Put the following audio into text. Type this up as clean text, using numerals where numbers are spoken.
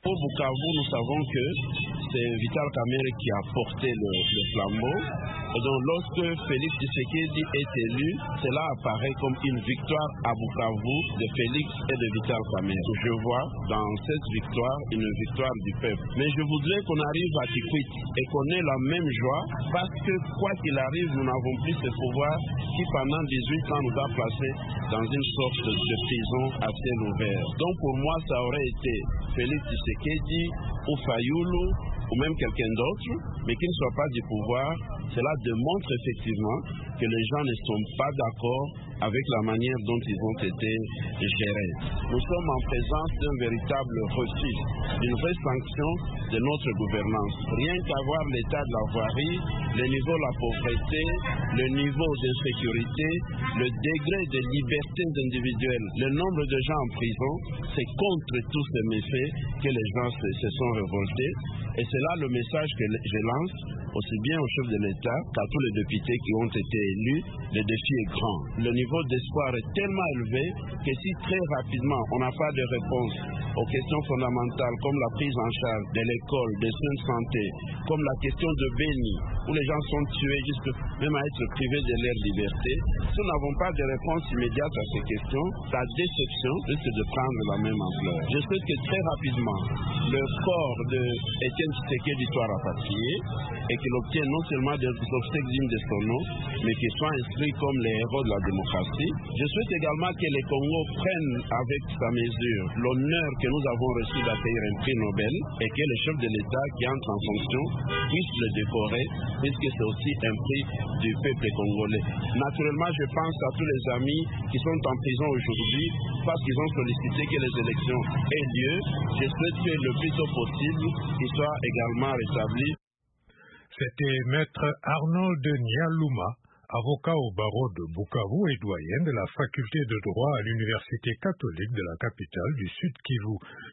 Au Bukavu, nous savons que c'est Vital Kamerhe qui a porté le flambeau. Et donc, lorsque Félix Tshisekedi est élu, cela apparaît comme une victoire à Bukavu de Félix et de Vital Kamerhe. Je vois dans cette victoire une victoire du peuple. Mais je voudrais qu'on arrive à Kikwit et qu'on ait la même joie parce que quoi qu'il arrive, nous n'avons plus ce pouvoir qui pendant 18 ans nous a placés dans une sorte de prison à ciel ouvert. Donc pour moi, ça aurait été Félix Tshisekedi ou Fayoulou ou même quelqu'un d'autre, mais qui ne soit pas du pouvoir. Cela démontre effectivement que les gens ne sont pas d'accord avec la manière dont ils ont été gérés. Nous sommes en présence d'un véritable refus, d'une vraie sanction de notre gouvernance. Rien qu'à voir l'état de la voirie, le niveau de la pauvreté, le niveau d'insécurité, le degré de liberté individuelle, le nombre de gens en prison, c'est contre tous ces méfaits que les gens se sont révoltés. Et c'est là le message que je lance, aussi bien au chef de l'État qu'à tous les députés qui ont été élus. Le défi est grand. Le niveau d'espoir est tellement élevé que si très rapidement on n'a pas de réponse aux questions fondamentales comme la prise en charge de l'école, des soins de santé, comme la question de Béni, où les gens sont tués jusqu'à même à être privés de leur liberté, si nous n'avons pas de réponse immédiate à ces questions, la déception risque de prendre la même ampleur. Je souhaite que très rapidement, le corps de Étienne Tshisekedi soit rapatrié et qu'il obtienne non seulement des obsèques dignes de son nom, mais qu'il soit inscrit comme les héros de la démocratie. Je souhaite également que les Congos prennent avec sa mesure l'honneur que nous avons reçu d'accueillir un prix Nobel et que le chef de l'État qui entre en fonction puisse le décorer, puisque c'est aussi un prix du peuple congolais. Naturellement, je pense à tous les amis qui sont en prison aujourd'hui parce qu'ils ont sollicité que les élections aient lieu. Je souhaite que le plus tôt possible, qu'ils soient également rétablis. C'était Maître Arnold Nialouma, avocat au barreau de Bukavu et doyen de la faculté de droit à l'Université catholique de la capitale du Sud Kivu.